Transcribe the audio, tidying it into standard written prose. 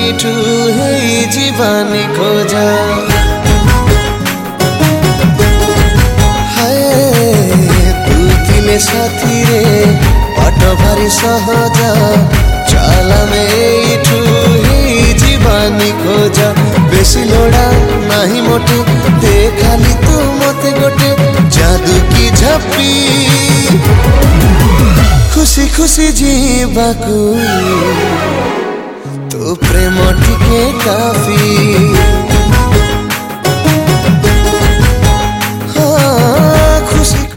ଏଇଠୁ ହେଇଯିବାନି ଖୋଜା। साथी रे पाट भारी सहजा चाल आमे एठू जीवानी खोजा। बेसी लोड़ा नाही मोटे दे खाली तू मते गोटे जादू की झप्पी खुशी खुशी जीवाकू तो प्रेम टिके काफी।